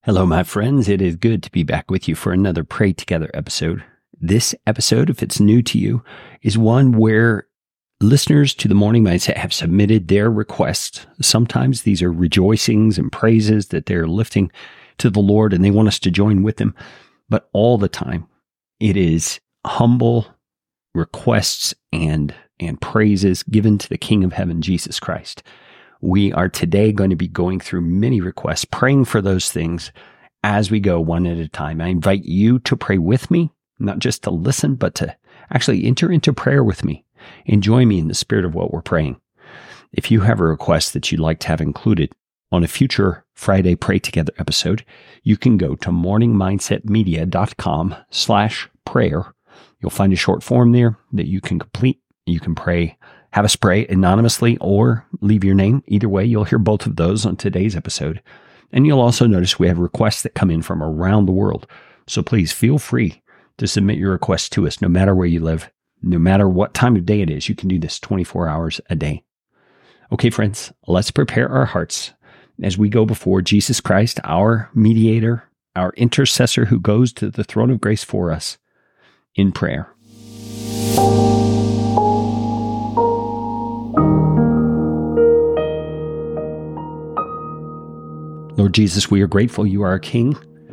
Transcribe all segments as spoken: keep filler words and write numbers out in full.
Hello, my friends. It is good to be back with you for another Pray Together episode. This episode, if it's new to you, is one where listeners to the Morning Mindset have submitted their requests. Sometimes these are rejoicings and praises that they're lifting to the Lord and they want us to join with them. But all the time, it is humble requests and, and praises given to the King of Heaven, Jesus Christ. We are today going to be going through many requests, praying for those things as we go one at a time. I invite you to pray with me, not just to listen, but to actually enter into prayer with me and join me in the spirit of what we're praying. If you have a request that you'd like to have included on a future Friday Pray Together episode, you can go to morningmindsetmedia.com slash prayer. You'll find a short form there that you can complete. You can pray, have us pray anonymously or leave your name. Either way, you'll hear both of those on today's episode. And you'll also notice we have requests that come in from around the world. So please feel free to submit your requests to us no matter where you live, no matter what time of day it is. You can do this twenty-four hours a day. Okay, friends, let's prepare our hearts as we go before Jesus Christ, our mediator, our intercessor who goes to the throne of grace for us in prayer. Lord Jesus, we are grateful you are our King.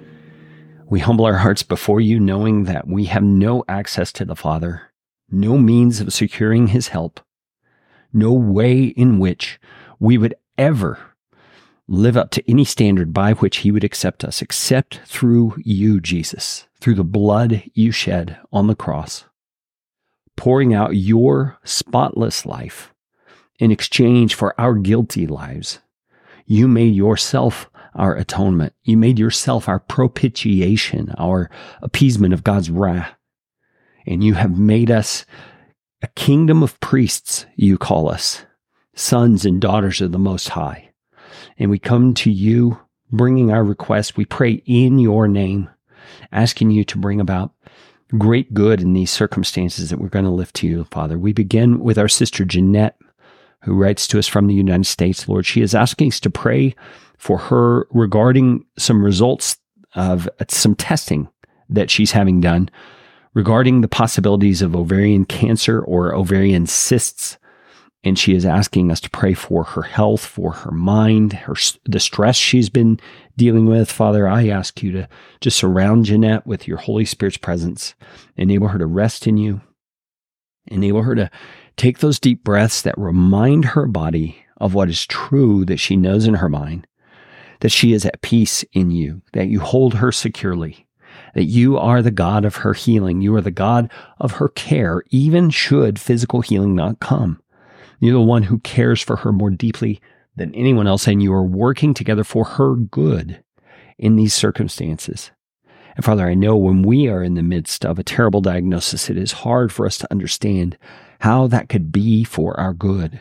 We humble our hearts before you, knowing that we have no access to the Father, no means of securing his help, no way in which we would ever live up to any standard by which he would accept us, except through you, Jesus, through the blood you shed on the cross, pouring out your spotless life in exchange for our guilty lives. You made yourself our atonement. You made yourself our propitiation, our appeasement of God's wrath. And you have made us a kingdom of priests, you call us, sons and daughters of the Most High. And we come to you, bringing our requests. We pray in your name, asking you to bring about great good in these circumstances that we're going to lift to you, Father. We begin with our sister Jeanette, who writes to us from the United States. Lord, she is asking us to pray for her regarding some results of some testing that she's having done regarding the possibilities of ovarian cancer or ovarian cysts. And she is asking us to pray for her health, for her mind, her the stress she's been dealing with. Father, I ask you to just surround Jeanette with your Holy Spirit's presence, enable her to rest in you, enable her to take those deep breaths that remind her body of what is true that she knows in her mind, that she is at peace in you, that you hold her securely, that you are the God of her healing. You are the God of her care, even should physical healing not come. You're the one who cares for her more deeply than anyone else, and you are working together for her good in these circumstances. And Father, I know when we are in the midst of a terrible diagnosis, it is hard for us to understand how that could be for our good.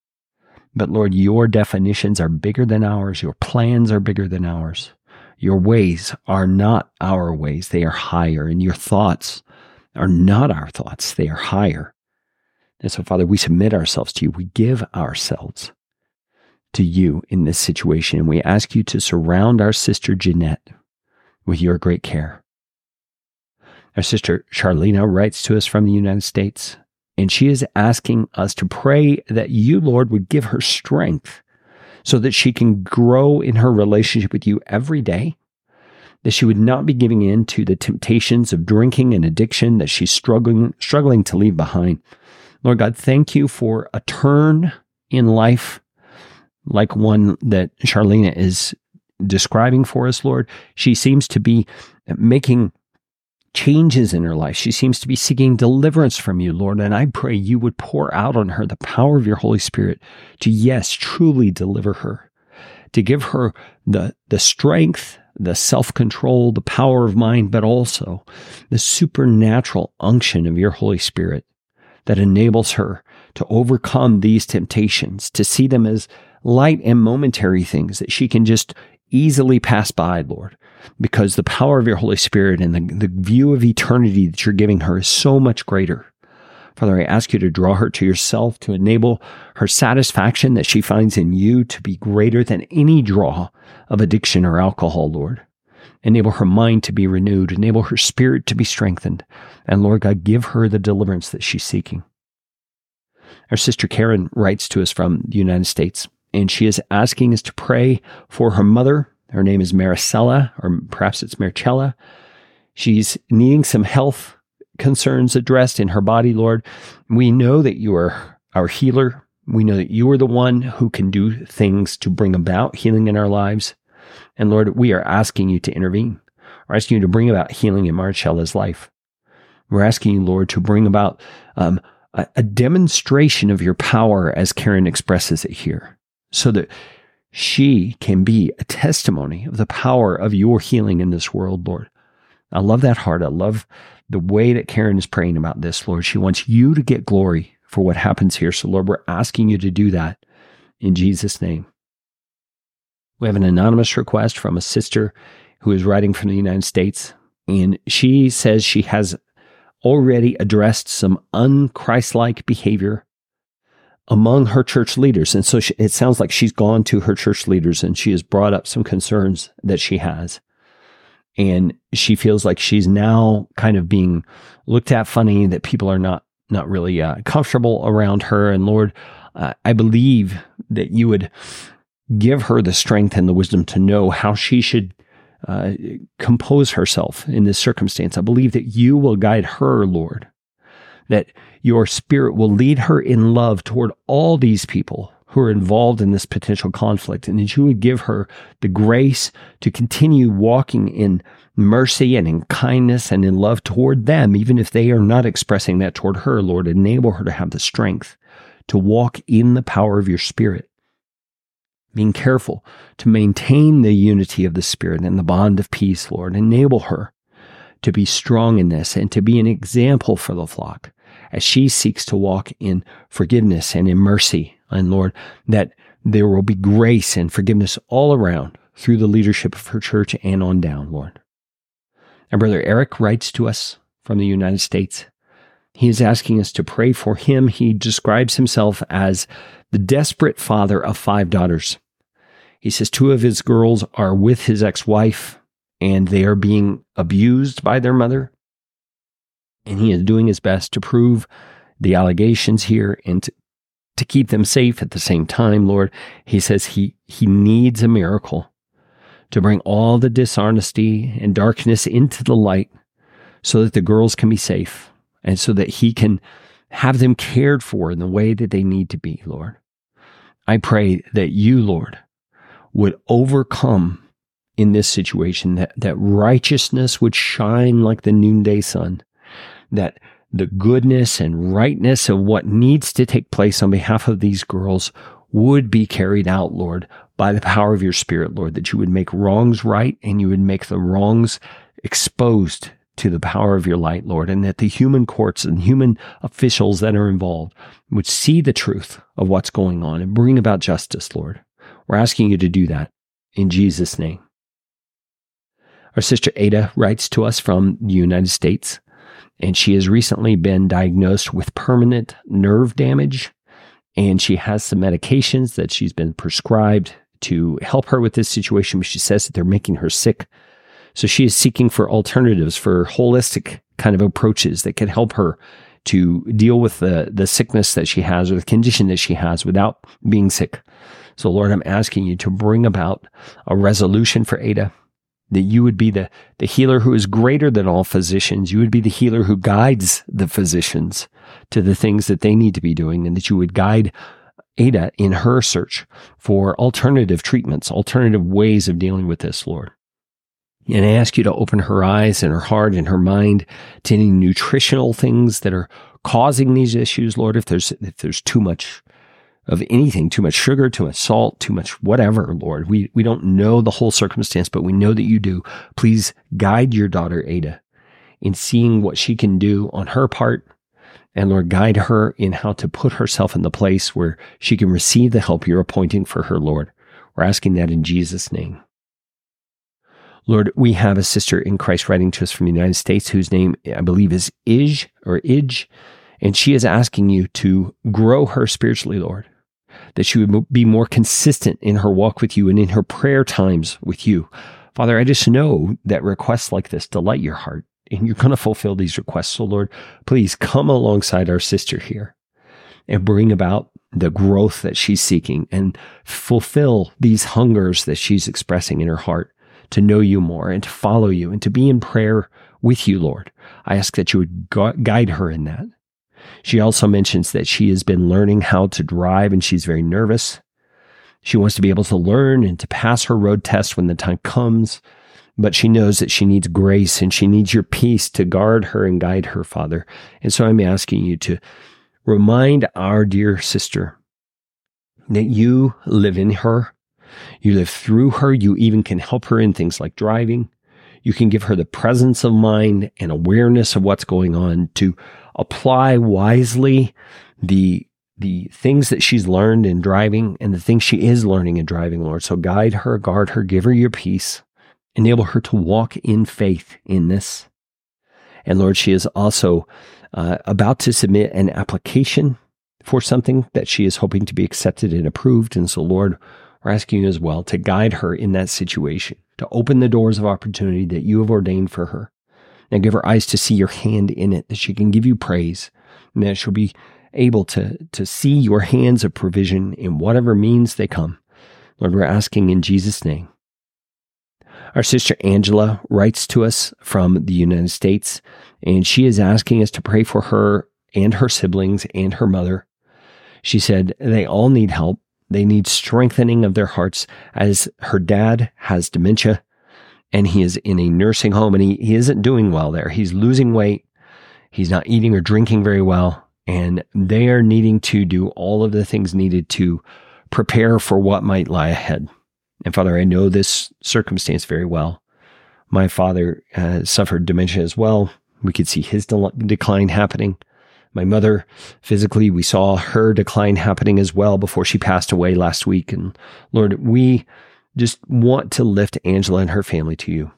But Lord, your definitions are bigger than ours. Your plans are bigger than ours. Your ways are not our ways. They are higher. And your thoughts are not our thoughts. They are higher. And so, Father, we submit ourselves to you. We give ourselves to you in this situation. And we ask you to surround our sister Jeanette with your great care. Our sister Charlena writes to us from the United States, and she is asking us to pray that you, Lord, would give her strength so that she can grow in her relationship with you every day, that she would not be giving in to the temptations of drinking and addiction that she's struggling, struggling to leave behind. Lord God, thank you for a turn in life like one that Charlena is describing for us, Lord. She seems to be making changes in her life. She seems to be seeking deliverance from you, Lord. And I pray you would pour out on her the power of your Holy Spirit to, yes, truly deliver her, to give her the, the strength, the self-control, the power of mind, but also the supernatural unction of your Holy Spirit that enables her to overcome these temptations, to see them as light and momentary things that she can just easily pass by, Lord, because the power of your Holy Spirit and the, the view of eternity that you're giving her is so much greater. Father, I ask you to draw her to yourself, to enable her satisfaction that she finds in you to be greater than any draw of addiction or alcohol, Lord. Enable her mind to be renewed. Enable her spirit to be strengthened. And Lord God, give her the deliverance that she's seeking. Our sister Karen writes to us from the United States, and she is asking us to pray for her mother. Her name is Maricela, or perhaps it's Maricela. She's needing some health concerns addressed in her body, Lord. We know that you are our healer. We know that you are the one who can do things to bring about healing in our lives. And Lord, we are asking you to intervene. We're asking you to bring about healing in Maricela's life. We're asking you, Lord, to bring about um, a, a demonstration of your power as Karen expresses it here, so that she can be a testimony of the power of your healing in this world, Lord. I love that heart. I love the way that Karen is praying about this, Lord. She wants you to get glory for what happens here. So, Lord, we're asking you to do that in Jesus' name. We have an anonymous request from a sister who is writing from the United States, and she says she has already addressed some un-Christ-like behavior among her church leaders. And so she, it sounds like she's gone to her church leaders and she has brought up some concerns that she has. And she feels like she's now kind of being looked at funny, that people are not, not really uh, comfortable around her. And Lord, uh, I believe that you would give her the strength and the wisdom to know how she should uh, compose herself in this circumstance. I believe that you will guide her, Lord, that your Spirit will lead her in love toward all these people who are involved in this potential conflict, and that you would give her the grace to continue walking in mercy and in kindness and in love toward them, even if they are not expressing that toward her. Lord, enable her to have the strength to walk in the power of your Spirit, being careful to maintain the unity of the Spirit and the bond of peace, Lord. Enable her to be strong in this and to be an example for the flock as she seeks to walk in forgiveness and in mercy. And Lord, that there will be grace and forgiveness all around through the leadership of her church and on down, Lord. Our brother Eric writes to us from the United States. He is asking us to pray for him. He describes himself as the desperate father of five daughters. He says two of his girls are with his ex-wife, and they are being abused by their mother. And he is doing his best to prove the allegations here and to, to keep them safe at the same time, Lord. He says he, he needs a miracle to bring all the dishonesty and darkness into the light so that the girls can be safe and so that he can have them cared for in the way that they need to be, Lord. I pray that you, Lord, would overcome in this situation, that, that righteousness would shine like the noonday sun, that the goodness and rightness of what needs to take place on behalf of these girls would be carried out, Lord, by the power of your Spirit, Lord, that you would make wrongs right and you would make the wrongs exposed to the power of your light, Lord, and that the human courts and human officials that are involved would see the truth of what's going on and bring about justice, Lord. We're asking you to do that in Jesus' name. Our sister Ada writes to us from the United States, and she has recently been diagnosed with permanent nerve damage, and she has some medications that she's been prescribed to help her with this situation, but she says that they're making her sick. So she is seeking for alternatives, for holistic kind of approaches that could help her to deal with the, the sickness that she has or the condition that she has without being sick. So Lord, I'm asking you to bring about a resolution for Ada, that you would be the, the healer who is greater than all physicians. You would be the healer who guides the physicians to the things that they need to be doing, and that you would guide Ada in her search for alternative treatments, alternative ways of dealing with this, Lord. And I ask you to open her eyes and her heart and her mind to any nutritional things that are causing these issues, Lord. If there's if there's too much of anything, too much sugar, too much salt, too much whatever, Lord. We we don't know the whole circumstance, but we know that you do. Please guide your daughter Ada in seeing what she can do on her part. And Lord, guide her in how to put herself in the place where she can receive the help you're appointing for her, Lord. We're asking that in Jesus' name. Lord, we have a sister in Christ writing to us from the United States whose name, I believe, is Ij or Ij, and she is asking you to grow her spiritually, Lord, that she would be more consistent in her walk with you and in her prayer times with you. Father, I just know that requests like this delight your heart, and you're going to fulfill these requests. So Lord, please come alongside our sister here and bring about the growth that she's seeking and fulfill these hungers that she's expressing in her heart to know you more and to follow you and to be in prayer with you, Lord. I ask that you would gu- guide her in that. She also mentions that she has been learning how to drive and she's very nervous. She wants to be able to learn and to pass her road test when the time comes, but she knows that she needs grace and she needs your peace to guard her and guide her, Father. And so I'm asking you to remind our dear sister that you live in her, you live through her, you even can help her in things like driving. You can give her the presence of mind and awareness of what's going on to apply wisely the, the things that she's learned in driving and the things she is learning in driving, Lord. So guide her, guard her, give her your peace, enable her to walk in faith in this. And Lord, she is also uh, about to submit an application for something that she is hoping to be accepted and approved. And so, Lord, we're asking you as well to guide her in that situation, to open the doors of opportunity that you have ordained for her, and give her eyes to see your hand in it, that she can give you praise, and that she'll be able to, to see your hands of provision in whatever means they come. Lord, we're asking in Jesus' name. Our sister Angela writes to us from the United States, and she is asking us to pray for her and her siblings and her mother. She said they all need help. They need strengthening of their hearts as her dad has dementia and he is in a nursing home and he, he isn't doing well there. He's losing weight. He's not eating or drinking very well. And they are needing to do all of the things needed to prepare for what might lie ahead. And Father, I know this circumstance very well. My father uh, suffered dementia as well. We could see his de- decline happening. My mother, physically, we saw her decline happening as well before she passed away last week. And Lord, we just want to lift Angela and her family to you.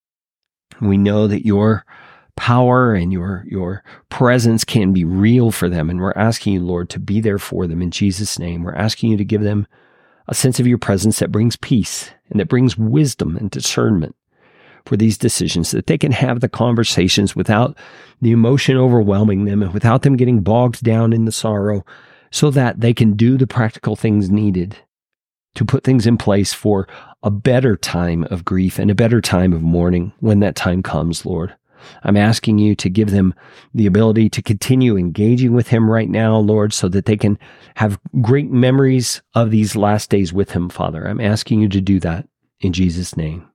We know that your power and your, your presence can be real for them. And we're asking you, Lord, to be there for them in Jesus' name. We're asking you to give them a sense of your presence that brings peace and that brings wisdom and discernment for these decisions, that they can have the conversations without the emotion overwhelming them and without them getting bogged down in the sorrow, so that they can do the practical things needed to put things in place for a better time of grief and a better time of mourning when that time comes, Lord. I'm asking you to give them the ability to continue engaging with him right now, Lord, so that they can have great memories of these last days with him, Father. I'm asking you to do that in Jesus' name.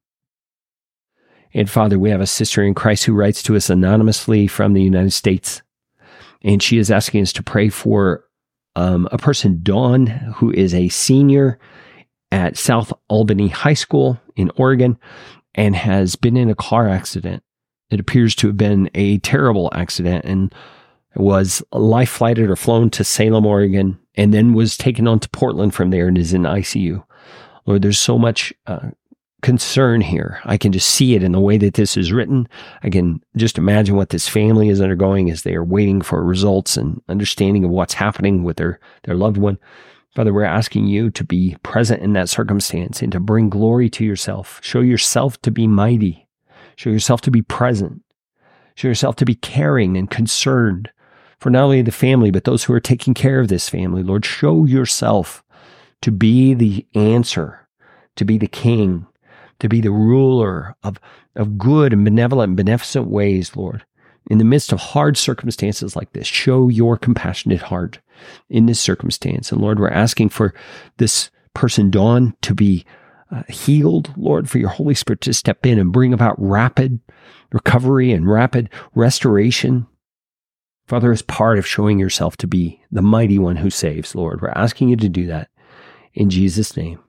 And Father, we have a sister in Christ who writes to us anonymously from the United States. And she is asking us to pray for um, a person, Dawn, who is a senior at South Albany High School in Oregon and has been in a car accident. It appears to have been a terrible accident and was life flighted or flown to Salem, Oregon, and then was taken on to Portland from there and is in I C U. Lord, there's so much uh, concern here. I can just see it in the way that this is written. I can just imagine what this family is undergoing as they are waiting for results and understanding of what's happening with their, their loved one. Father, we're asking you to be present in that circumstance and to bring glory to yourself. Show yourself to be mighty. Show yourself to be present. Show yourself to be caring and concerned for not only the family, but those who are taking care of this family. Lord, show yourself to be the answer, to be the king, to be the ruler of, of good and benevolent and beneficent ways, Lord. In the midst of hard circumstances like this, show your compassionate heart in this circumstance. And Lord, we're asking for this person, Dawn, to be uh, healed, Lord, for your Holy Spirit to step in and bring about rapid recovery and rapid restoration. Father, as part of showing yourself to be the mighty one who saves, Lord, we're asking you to do that in Jesus' name.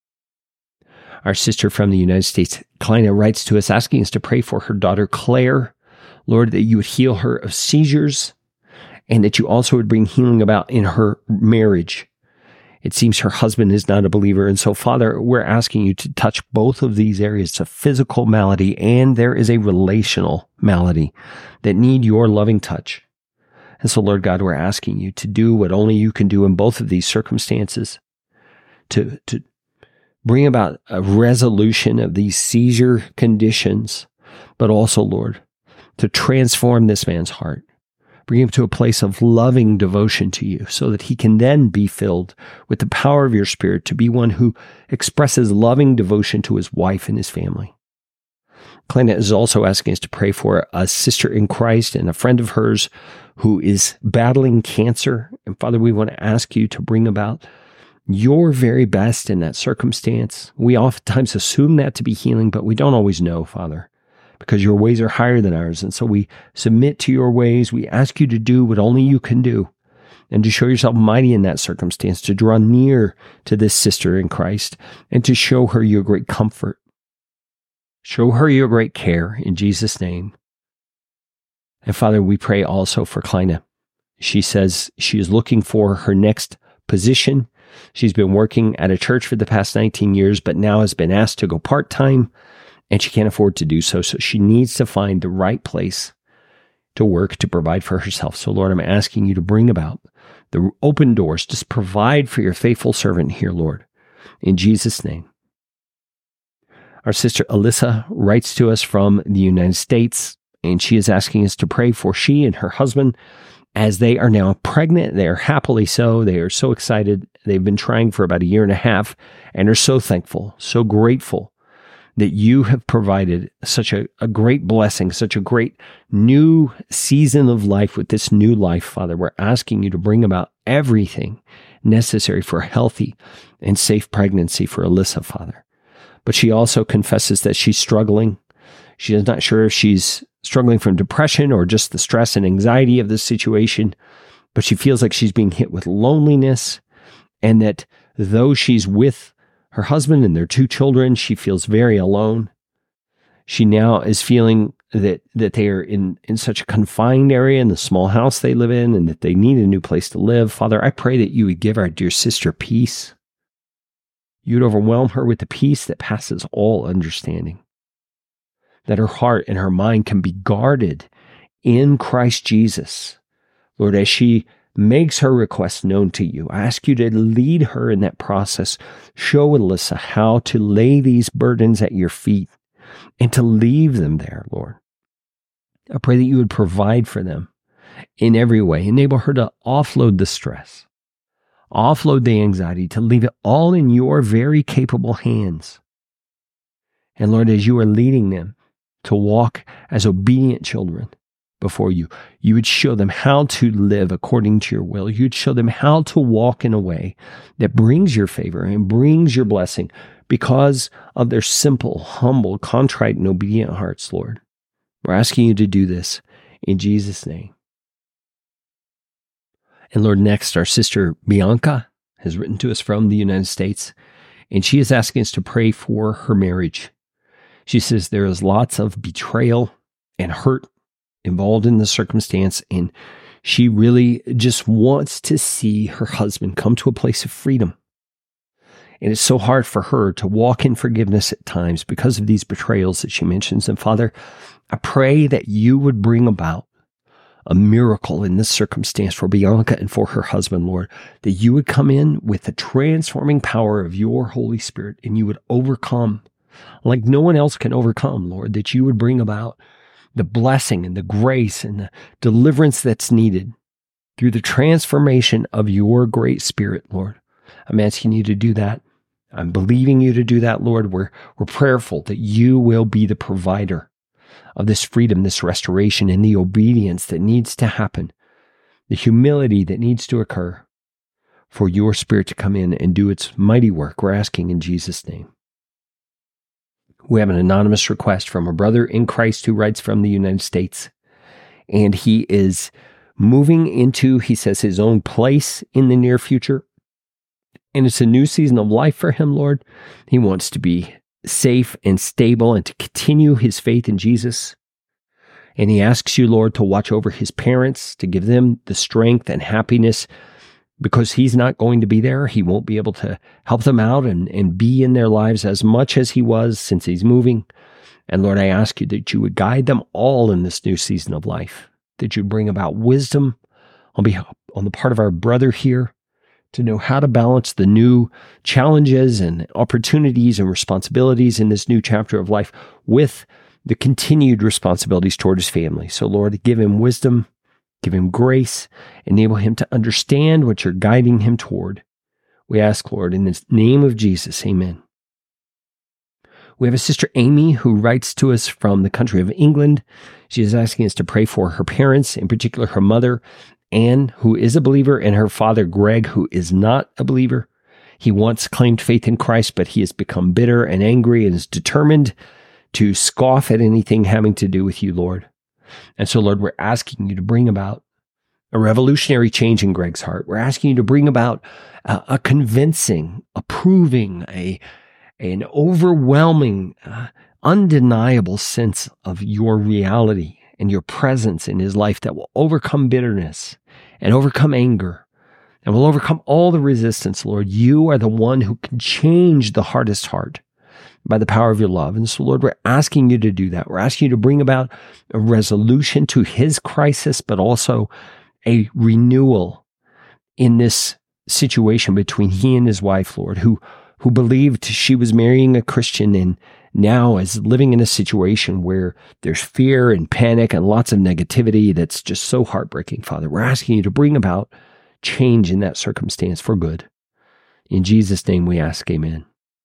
Our sister from the United States, Kleina, writes to us asking us to pray for her daughter, Claire. Lord, that you would heal her of seizures and that you also would bring healing about in her marriage. It seems her husband is not a believer. And so, Father, we're asking you to touch both of these areas. It's a physical malady and there is a relational malady that need your loving touch. And so, Lord God, we're asking you to do what only you can do in both of these circumstances, to, to Bring about a resolution of these seizure conditions, but also, Lord, to transform this man's heart. Bring him to a place of loving devotion to you so that he can then be filled with the power of your Spirit to be one who expresses loving devotion to his wife and his family. Kleina is also asking us to pray for a sister in Christ and a friend of hers who is battling cancer. And Father, we want to ask you to bring about your very best in that circumstance. We oftentimes assume that to be healing, but we don't always know, Father, because your ways are higher than ours. And so we submit to your ways. We ask you to do what only you can do and to show yourself mighty in that circumstance, to draw near to this sister in Christ and to show her your great comfort. Show her your great care in Jesus' name. And Father, we pray also for Kleina. She says she is looking for her next position. She's been working at a church for the past nineteen years, but now has been asked to go part-time, and she can't afford to do so. So she needs to find the right place to work to provide for herself. So Lord, I'm asking you to bring about the open doors. Just provide for your faithful servant here, Lord, in Jesus' name. Our sister Alyssa writes to us from the United States, and she is asking us to pray for she and her husband as they are now pregnant. They are happily so. They are so excited. They've been trying for about a year and a half and are so thankful, so grateful that you have provided such a, a great blessing, such a great new season of life with this new life, Father. We're asking you to bring about everything necessary for a healthy and safe pregnancy for Alyssa, Father. But she also confesses that she's struggling. She is not sure if she's struggling from depression or just the stress and anxiety of this situation, but she feels like she's being hit with loneliness, and that though she's with her husband and their two children, she feels very alone. She now is feeling that that they are in, in such a confined area in the small house they live in, and that they need a new place to live. Father, I pray that you would give our dear sister peace. You'd overwhelm her with the peace that passes all understanding, that her heart and her mind can be guarded in Christ Jesus. Lord, as she makes her request known to you, I ask you to lead her in that process. Show Alyssa how to lay these burdens at your feet and to leave them there, Lord. I pray that you would provide for them in every way. Enable her to offload the stress, offload the anxiety, to leave it all in your very capable hands. And Lord, as you are leading them to walk as obedient children before you, you would show them how to live according to your will. You'd show them how to walk in a way that brings your favor and brings your blessing because of their simple, humble, contrite, and obedient hearts, Lord. We're asking you to do this in Jesus' name. And Lord, next, our sister Bianca has written to us from the United States, and she is asking us to pray for her marriage. She says there is lots of betrayal and hurt involved in the circumstance, and she really just wants to see her husband come to a place of freedom. And it's so hard for her to walk in forgiveness at times because of these betrayals that she mentions. And Father, I pray that you would bring about a miracle in this circumstance for Bianca and for her husband, Lord, that you would come in with the transforming power of your Holy Spirit and you would overcome like no one else can overcome, Lord, that you would bring about the blessing and the grace and the deliverance that's needed through the transformation of your great Spirit, Lord. I'm asking you to do that. I'm believing you to do that, Lord. We're, we're prayerful that you will be the provider of this freedom, this restoration, and the obedience that needs to happen, the humility that needs to occur for your Spirit to come in and do its mighty work. We're asking in Jesus' name. We have an anonymous request from a brother in Christ who writes from the United States, and he is moving into, he says, his own place in the near future. And it's a new season of life for him, Lord. He wants to be safe and stable and to continue his faith in Jesus. And he asks you, Lord, to watch over his parents, to give them the strength and happiness, because he's not going to be there. He won't be able to help them out and, and be in their lives as much as he was since he's moving. And Lord, I ask you that you would guide them all in this new season of life, that you'd bring about wisdom on behalf, on the part of our brother here, to know how to balance the new challenges and opportunities and responsibilities in this new chapter of life with the continued responsibilities toward his family. So Lord, give him wisdom, give him grace, enable him to understand what you're guiding him toward. We ask, Lord, in the name of Jesus, amen. We have a sister, Amy, who writes to us from the country of England. She is asking us to pray for her parents, in particular her mother, Anne, who is a believer, and her father, Greg, who is not a believer. He once claimed faith in Christ, but he has become bitter and angry and is determined to scoff at anything having to do with you, Lord. And so, Lord, we're asking you to bring about a revolutionary change in Greg's heart. We're asking you to bring about a, a convincing, approving, a an overwhelming, uh, undeniable sense of your reality and your presence in his life that will overcome bitterness and overcome anger and will overcome all the resistance, Lord. You are the one who can change the hardest heart by the power of your love. And so, Lord, we're asking you to do that. We're asking you to bring about a resolution to his crisis, but also a renewal in this situation between he and his wife, Lord, who who believed she was marrying a Christian and now is living in a situation where there's fear and panic and lots of negativity that's just so heartbreaking, Father. We're asking you to bring about change in that circumstance for good. In Jesus' name we ask, amen.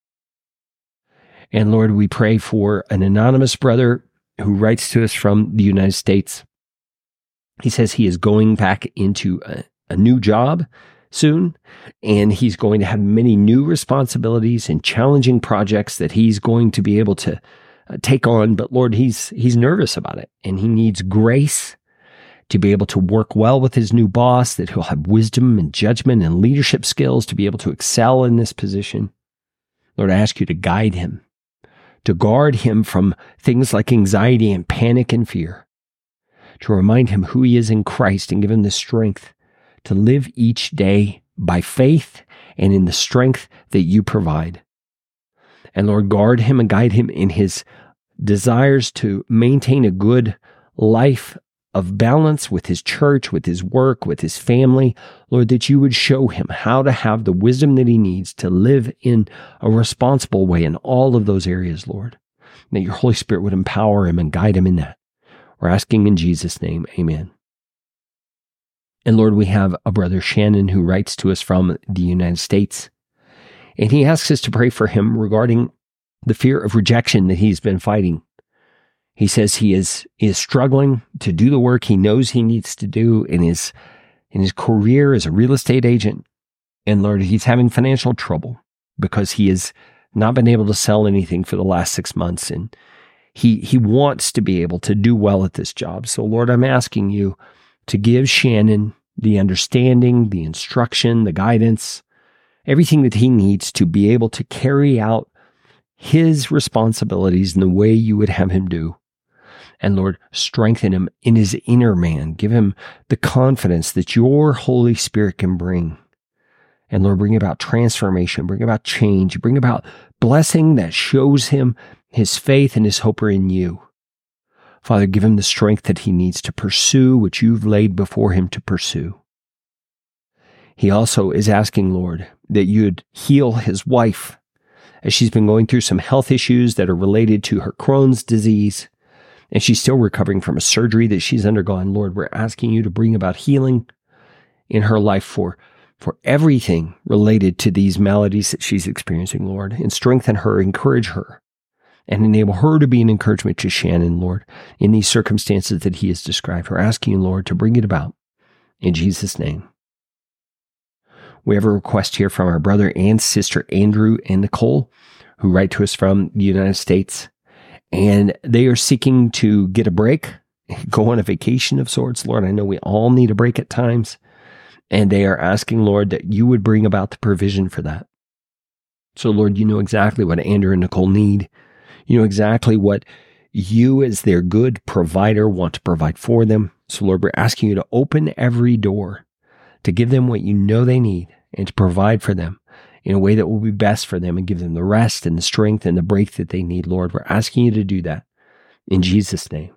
And Lord, we pray for an anonymous brother who writes to us from the United States. He says he is going back into a, a new job soon, and he's going to have many new responsibilities and challenging projects that he's going to be able to uh, take on. But Lord, he's he's nervous about it, and he needs grace to be able to work well with his new boss, that he'll have wisdom and judgment and leadership skills to be able to excel in this position. Lord, I ask you to guide him, to guard him from things like anxiety and panic and fear, to remind him who he is in Christ and give him the strength to live each day by faith and in the strength that you provide. And Lord, guard him and guide him in his desires to maintain a good life of balance with his church, with his work, with his family. Lord, that you would show him how to have the wisdom that he needs to live in a responsible way in all of those areas, Lord. And that your Holy Spirit would empower him and guide him in that. We're asking in Jesus' name, amen. And Lord, we have a brother, Shannon, who writes to us from the United States. And he asks us to pray for him regarding the fear of rejection that he's been fighting. He says he is, is struggling to do the work he knows he needs to do in his, in his career as a real estate agent. And Lord, he's having financial trouble because he has not been able to sell anything for the last six months. And he, he wants to be able to do well at this job. So Lord, I'm asking you to give Shannon the understanding, the instruction, the guidance, everything that he needs to be able to carry out his responsibilities in the way you would have him do. And Lord, strengthen him in his inner man. Give him the confidence that your Holy Spirit can bring. And Lord, bring about transformation, bring about change, bring about blessing that shows him his faith and his hope are in you. Father, give him the strength that he needs to pursue what you've laid before him to pursue. He also is asking, Lord, that you'd heal his wife as she's been going through some health issues that are related to her Crohn's disease, and she's still recovering from a surgery that she's undergone. Lord, we're asking you to bring about healing in her life for, for everything related to these maladies that she's experiencing, Lord, and strengthen her, encourage her, and enable her to be an encouragement to Shannon, Lord, in these circumstances that he has described. We're asking you, Lord, to bring it about in Jesus' name. We have a request here from our brother and sister, Andrew and Nicole, who write to us from the United States. And they are seeking to get a break, go on a vacation of sorts. Lord, I know we all need a break at times. And they are asking, Lord, that you would bring about the provision for that. So, Lord, you know exactly what Andrew and Nicole need. You know exactly what you as their good provider want to provide for them. So, Lord, we're asking you to open every door, to give them what you know they need, and to provide for them in a way that will be best for them and give them the rest and the strength and the break that they need, Lord. We're asking you to do that in Jesus' name.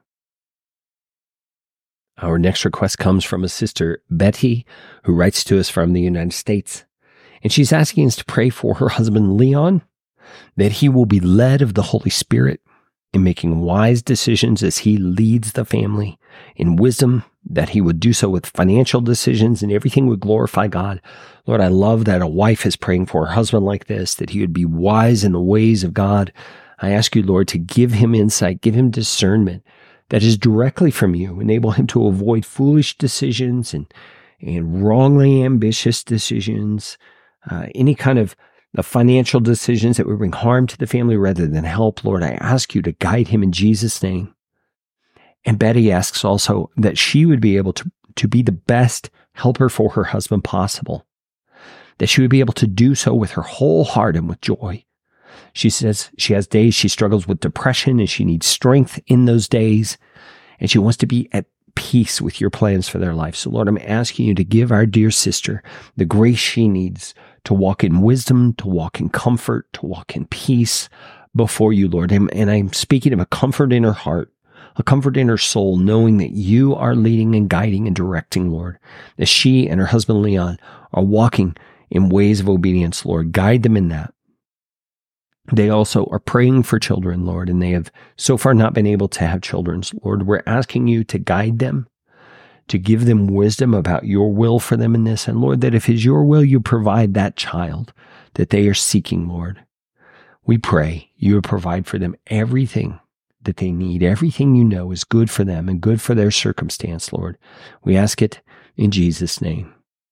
Our next request comes from a sister, Betty, who writes to us from the United States. And she's asking us to pray for her husband, Leon, that he will be led of the Holy Spirit in making wise decisions as he leads the family in wisdom, that he would do so with financial decisions and everything would glorify God. Lord, I love that a wife is praying for her husband like this, that he would be wise in the ways of God. I ask you, Lord, to give him insight, give him discernment that is directly from you. Enable him to avoid foolish decisions and, and wrongly ambitious decisions, uh, any kind of the financial decisions that would bring harm to the family rather than help. Lord, I ask you to guide him in Jesus' name. And Betty asks also that she would be able to, to be the best helper for her husband possible, that she would be able to do so with her whole heart and with joy. She says she has days she struggles with depression and she needs strength in those days, and she wants to be at peace with your plans for their life. So Lord, I'm asking you to give our dear sister the grace she needs to walk in wisdom, to walk in comfort, to walk in peace before you, Lord. And, and I'm speaking of a comfort in her heart, a comfort in her soul, knowing that you are leading and guiding and directing, Lord, that she and her husband Leon are walking in ways of obedience, Lord. Guide them in that. They also are praying for children, Lord, and they have so far not been able to have children. Lord, we're asking you to guide them, to give them wisdom about your will for them in this. And Lord, that if it's your will, you provide that child that they are seeking, Lord. We pray you would provide for them everything that they need. Everything you know is good for them and good for their circumstance, Lord. We ask it in Jesus' name.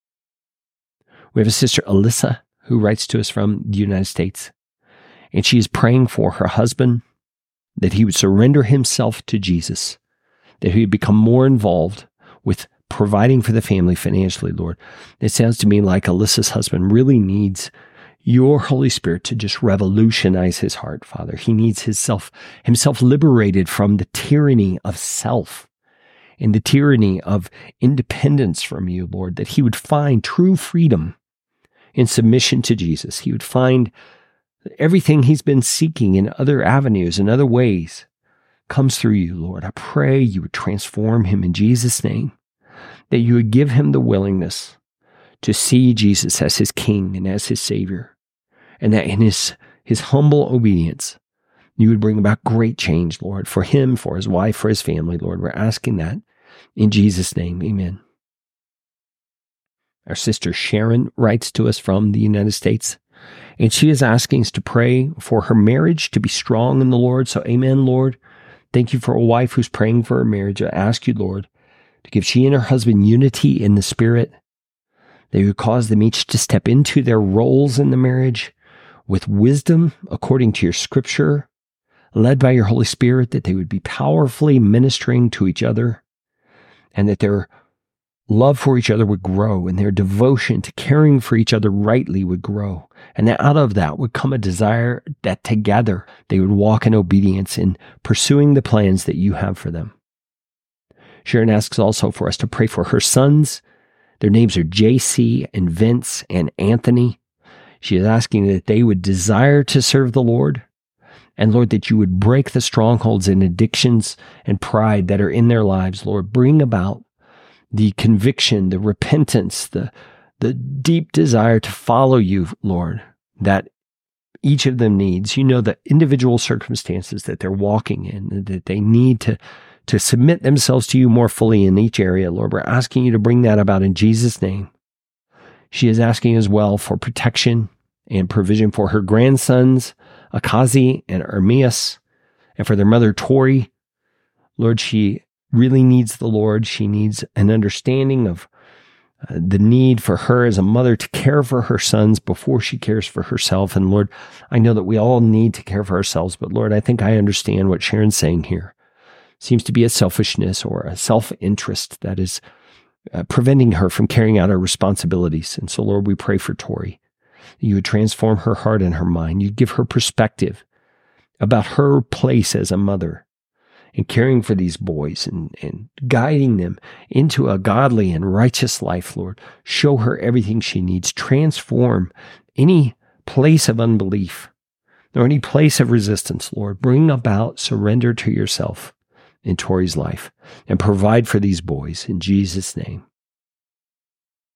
We have a sister, Alyssa, who writes to us from the United States. And she is praying for her husband, that he would surrender himself to Jesus, that he would become more involved with providing for the family financially, Lord. It sounds to me like Alyssa's husband really needs your Holy Spirit to just revolutionize his heart, Father. He needs his self, himself liberated from the tyranny of self and the tyranny of independence from you, Lord, that he would find true freedom in submission to Jesus. He would find everything he's been seeking in other avenues and other ways comes through you, Lord. I pray you would transform him in Jesus' name, that you would give him the willingness to see Jesus as his King and as his Savior, and that in his, his humble obedience, you would bring about great change, Lord, for him, for his wife, for his family, Lord. We're asking that in Jesus' name. Amen. Our sister Sharon writes to us from the United States, and she is asking us to pray for her marriage to be strong in the Lord. So amen, Lord. Thank you for a wife who's praying for her marriage. I ask you, Lord, to give she and her husband unity in the Spirit, that you would cause them each to step into their roles in the marriage with wisdom according to your scripture, led by your Holy Spirit, that they would be powerfully ministering to each other, and that their love for each other would grow, and their devotion to caring for each other rightly would grow. And that out of that would come a desire that together they would walk in obedience in pursuing the plans that you have for them. Sharon asks also for us to pray for her sons. Their names are J C and Vince and Anthony. She is asking that they would desire to serve the Lord. And Lord, that you would break the strongholds and addictions and pride that are in their lives. Lord, bring about the conviction, the repentance, the, the deep desire to follow you, Lord, that each of them needs. You know the individual circumstances that they're walking in, that they need to, to submit themselves to you more fully in each area, Lord. We're asking you to bring that about in Jesus' name. She is asking as well for protection and provision for her grandsons, Akazi and Ermias, and for their mother, Tori. Lord, she really needs the Lord. She needs an understanding of uh, the need for her as a mother to care for her sons before she cares for herself. And Lord, I know that we all need to care for ourselves, but Lord, I think I understand what Sharon's saying here. Seems to be a selfishness or a self-interest that is uh, preventing her from carrying out her responsibilities. And so, Lord, we pray for Tori. You would transform her heart and her mind. You'd give her perspective about her place as a mother, and caring for these boys and, and guiding them into a godly and righteous life, Lord. Show her everything she needs. Transform any place of unbelief or any place of resistance, Lord. Bring about surrender to yourself in Tori's life and provide for these boys in Jesus' name.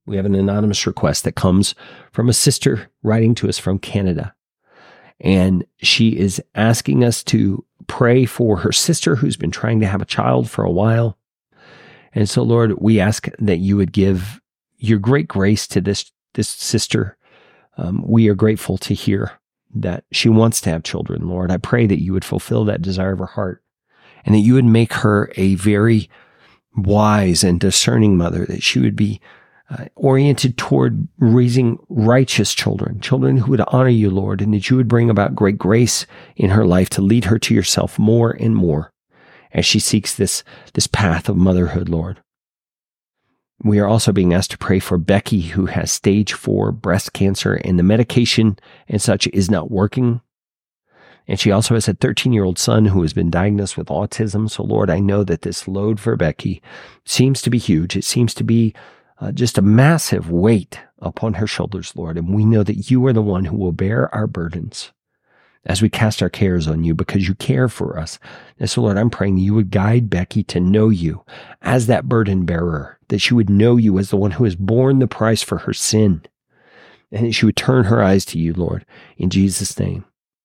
We have an anonymous request that comes from a sister writing to us from Canada. And she is asking us to pray for her sister who's been trying to have a child for a while. And so, Lord, we ask that you would give your great grace to this, this sister. Um, we are grateful to hear that she wants to have children, Lord. I pray that you would fulfill that desire of her heart and that you would make her a very wise and discerning mother, that she would be Uh, oriented toward raising righteous children, children who would honor you, Lord, and that you would bring about great grace in her life to lead her to yourself more and more as she seeks this, this path of motherhood, Lord. We are also being asked to pray for Becky, who has stage four breast cancer, and the medication and such is not working. And she also has a thirteen-year-old son who has been diagnosed with autism. So, Lord, I know that this load for Becky seems to be huge. It seems to be Uh, just a massive weight upon her shoulders, Lord. And we know that you are the one who will bear our burdens as we cast our cares on you because you care for us. And so, Lord, I'm praying that you would guide Becky to know you as that burden bearer, that she would know you as the one who has borne the price for her sin, and that she would turn her eyes to you, Lord, in Jesus' name.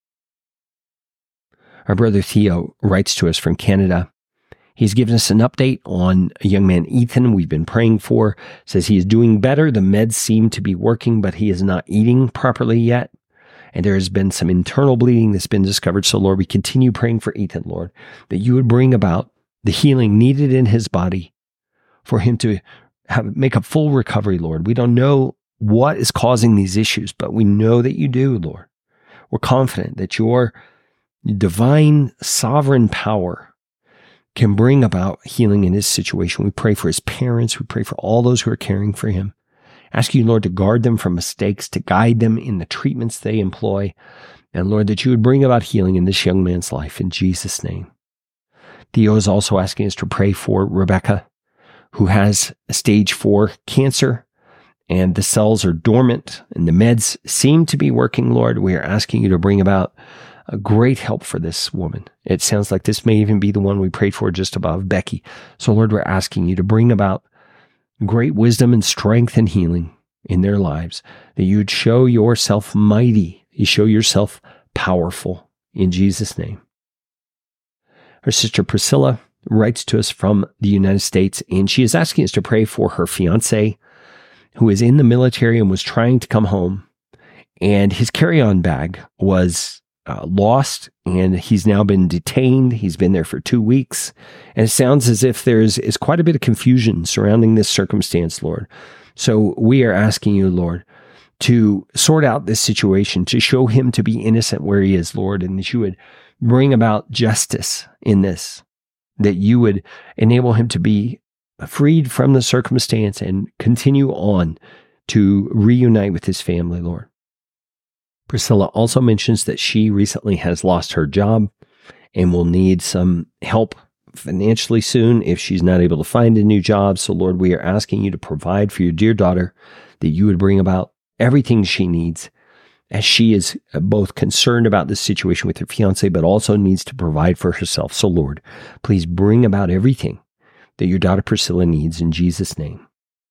Our brother Theo writes to us from Canada. He's given us an update on a young man, Ethan, we've been praying for. Says he is doing better. The meds seem to be working, but he is not eating properly yet. And there has been some internal bleeding that's been discovered. So, Lord, we continue praying for Ethan, Lord, that you would bring about the healing needed in his body for him to have, make a full recovery, Lord. We don't know what is causing these issues, but we know that you do, Lord. We're confident that your divine sovereign power can bring about healing in his situation. We pray for his parents. We pray for all those who are caring for him. Ask you, Lord, to guard them from mistakes, to guide them in the treatments they employ. And Lord, that you would bring about healing in this young man's life in Jesus' name. Theo is also asking us to pray for Rebecca, who has stage four cancer, and the cells are dormant and the meds seem to be working, Lord. We are asking you to bring about a great help for this woman. It sounds like this may even be the one we prayed for just above Becky. So, Lord, we're asking you to bring about great wisdom and strength and healing in their lives, that you'd show yourself mighty, you show yourself powerful in Jesus' name. Her sister Priscilla writes to us from the United States, and she is asking us to pray for her fiance, who is in the military and was trying to come home, and his carry-on bag was Uh, lost, and he's now been detained. He's been there for two weeks, and it sounds as if there's is quite a bit of confusion surrounding this circumstance, Lord. So we are asking you, Lord, to sort out this situation, to show him to be innocent where he is, Lord, and that you would bring about justice in this, that you would enable him to be freed from the circumstance and continue on to reunite with his family, Lord. Priscilla also mentions that she recently has lost her job and will need some help financially soon if she's not able to find a new job. So, Lord, we are asking you to provide for your dear daughter, that you would bring about everything she needs, as she is both concerned about this situation with her fiance, but also needs to provide for herself. So, Lord, please bring about everything that your daughter Priscilla needs in Jesus' name.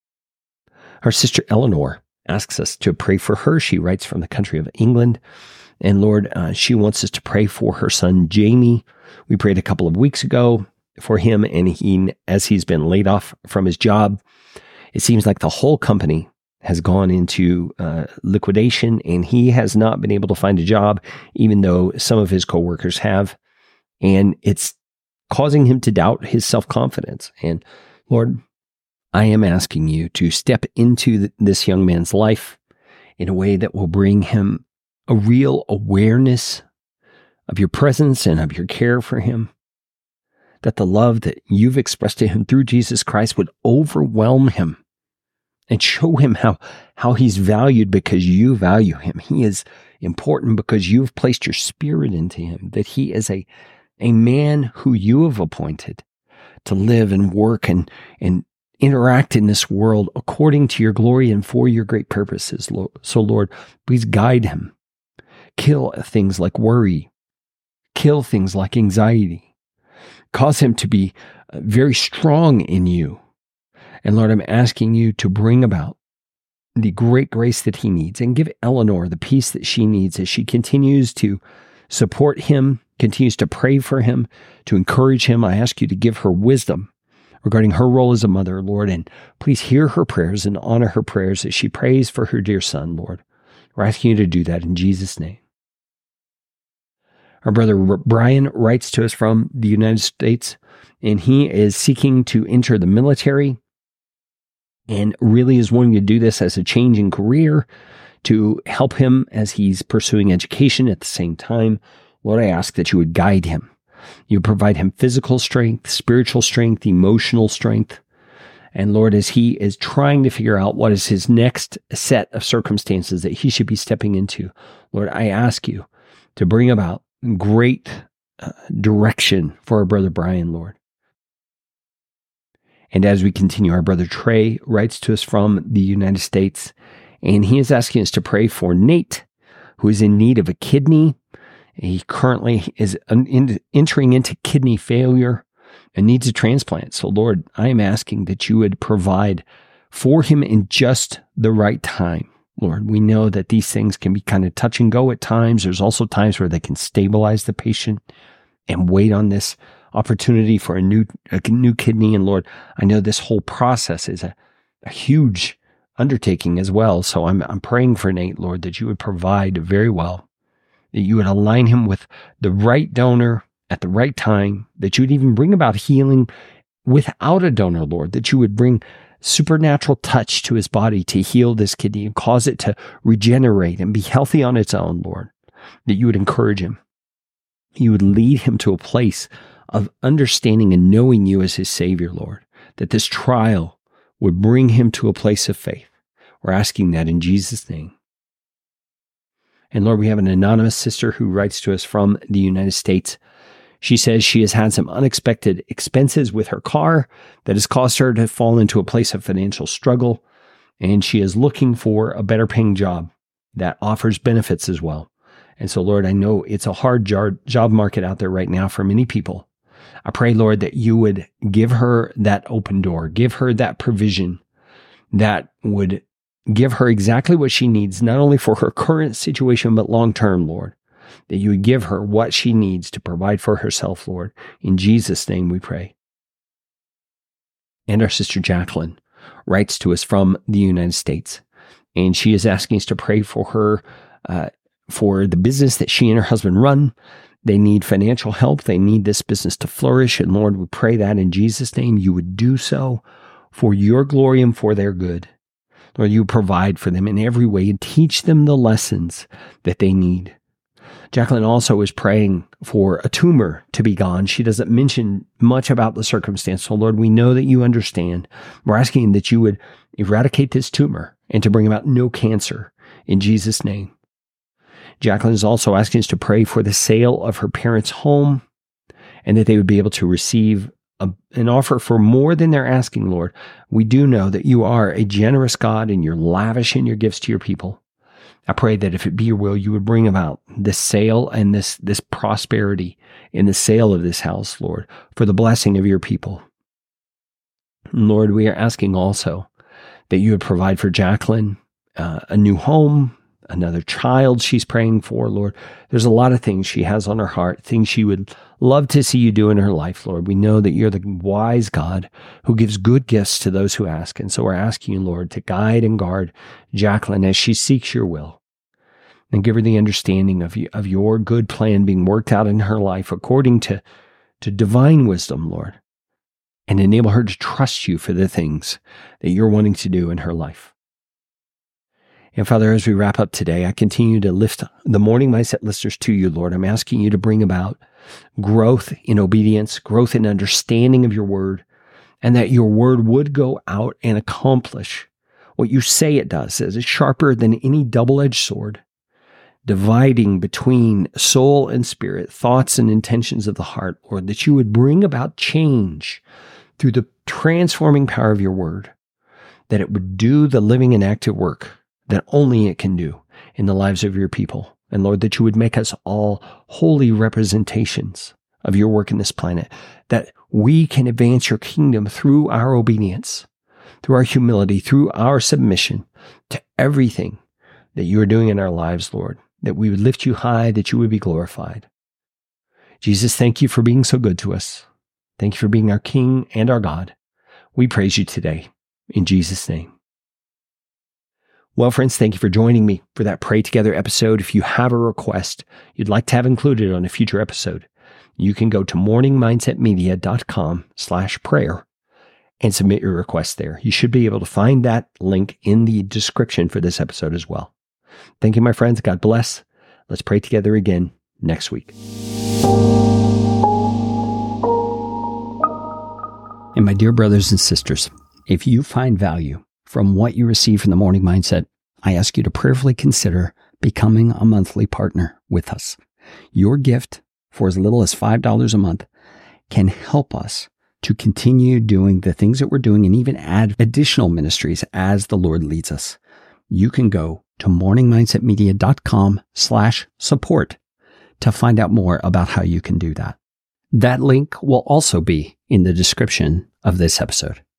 Our sister Eleanor asks us to pray for her. She writes from the country of England. And Lord, uh, she wants us to pray for her son, Jamie. We prayed a couple of weeks ago for him, and he, as he's been laid off from his job, it seems like the whole company has gone into uh, liquidation, and he has not been able to find a job, even though some of his coworkers have. And it's causing him to doubt his self-confidence. And Lord, I am asking you to step into th- this young man's life in a way that will bring him a real awareness of your presence and of your care for him, that the love that you've expressed to him through Jesus Christ would overwhelm him and show him how, how he's valued because you value him. He is important because you've placed your spirit into him, that he is a, a man who you have appointed to live and work and, and interact in this world according to your glory and for your great purposes. So, Lord, please guide him. Kill things like worry. Kill things like anxiety. Cause him to be very strong in you. And Lord, I'm asking you to bring about the great grace that he needs, and give Eleanor the peace that she needs as she continues to support him, continues to pray for him, to encourage him. I ask you to give her wisdom regarding her role as a mother, Lord, and please hear her prayers and honor her prayers as she prays for her dear son, Lord. We're asking you to do that in Jesus' name. Our brother Brian writes to us from the United States, and he is seeking to enter the military and really is wanting to do this as a change in career to help him as he's pursuing education at the same time. Lord, I ask that you would guide him. You would provide him physical strength, spiritual strength, emotional strength. And Lord, as he is trying to figure out what is his next set of circumstances that he should be stepping into, Lord, I ask you to bring about great uh, direction for our brother Brian, Lord. And as we continue, our brother Trey writes to us from the United States, and he is asking us to pray for Nate, who is in need of a kidney. He currently is in, entering into kidney failure and needs a transplant. So, Lord, I am asking that you would provide for him in just the right time. Lord, we know that these things can be kind of touch and go at times. There's also times where they can stabilize the patient and wait on this opportunity for a new a new kidney. And Lord, I know this whole process is a, a huge undertaking as well. So I'm I'm praying for Nate, Lord, that you would provide very well, that you would align him with the right donor at the right time, that you would even bring about healing without a donor, Lord, that you would bring supernatural touch to his body to heal this kidney and cause it to regenerate and be healthy on its own, Lord, that you would encourage him. You would lead him to a place of understanding and knowing you as his Savior, Lord, that this trial would bring him to a place of faith. We're asking that in Jesus' name. And Lord, we have an anonymous sister who writes to us from the United States. She says she has had some unexpected expenses with her car that has caused her to fall into a place of financial struggle, and she is looking for a better paying job that offers benefits as well. And so, Lord, I know it's a hard job market out there right now for many people. I pray, Lord, that you would give her that open door, give her that provision that would give her exactly what she needs, not only for her current situation, but long-term, Lord, that you would give her what she needs to provide for herself, Lord. In Jesus' name we pray. And our sister Jacqueline writes to us from the United States, and she is asking us to pray for her, uh, for the business that she and her husband run. They need financial help. They need this business to flourish. And Lord, we pray that in Jesus' name you would do so for your glory and for their good. Lord, you provide for them in every way and teach them the lessons that they need. Jacqueline also is praying for a tumor to be gone. She doesn't mention much about the circumstance. So Lord, we know that you understand. We're asking that you would eradicate this tumor and to bring about no cancer in Jesus' name. Jacqueline is also asking us to pray for the sale of her parents' home and that they would be able to receive a, an offer for more than they're asking, Lord. We do know that you are a generous God and you're lavish in your gifts to your people. I pray that if it be your will, you would bring about this sale and this, this prosperity in the sale of this house, Lord, for the blessing of your people. And Lord, we are asking also that you would provide for Jacqueline uh, a new home, another child she's praying for, Lord. There's a lot of things she has on her heart, things she would love to see you do in her life, Lord. We know that you're the wise God who gives good gifts to those who ask. And so we're asking you, Lord, to guide and guard Jacqueline as she seeks your will and give her the understanding of, of your good plan being worked out in her life according to, to divine wisdom, Lord, and enable her to trust you for the things that you're wanting to do in her life. And Father, as we wrap up today, I continue to lift the Morning Mindset listeners to you, Lord. I'm asking you to bring about growth in obedience, growth in understanding of your word, and that your word would go out and accomplish what you say it does, as it's sharper than any double-edged sword, dividing between soul and spirit, thoughts and intentions of the heart, Lord, that you would bring about change through the transforming power of your word, that it would do the living and active work that only it can do in the lives of your people. And Lord, that you would make us all holy representations of your work in this planet, that we can advance your kingdom through our obedience, through our humility, through our submission to everything that you are doing in our lives, Lord, that we would lift you high, that you would be glorified. Jesus, thank you for being so good to us. Thank you for being our King and our God. We praise you today in Jesus' name. Well, friends, thank you for joining me for that Pray Together episode. If you have a request you'd like to have included on a future episode, you can go to morningmindsetmedia.com slash prayer and submit your request there. You should be able to find that link in the description for this episode as well. Thank you, my friends. God bless. Let's pray together again next week. And my dear brothers and sisters, if you find value from what you receive from the Morning Mindset, I ask you to prayerfully consider becoming a monthly partner with us. Your gift, for as little as five dollars a month, can help us to continue doing the things that we're doing and even add additional ministries as the Lord leads us. You can go to morningmindsetmedia.com slash support to find out more about how you can do that. That link will also be in the description of this episode.